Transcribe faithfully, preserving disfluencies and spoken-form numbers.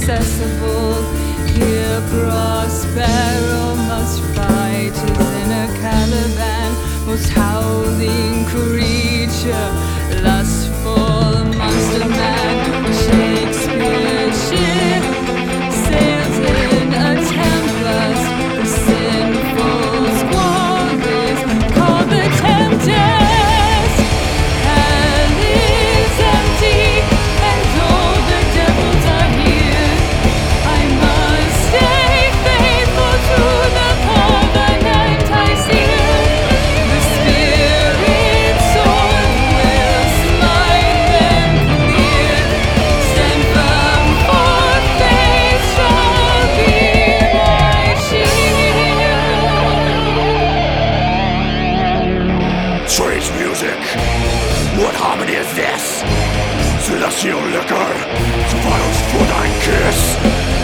inaccessible. Here Prospero must fight as in a Caliban, most howling creature, lustful monster man. Shakespeare ship sails in a tempest. The sinful squall is called the Tempest. Hell is empty, and all the devils are here. I must stay faithful to the covenant I seal. The Spirit sword will smite them clear. Stand firm, for faith shall be my shield. Strange music. What harmony is this? Celestial liquor, violence for thy kiss.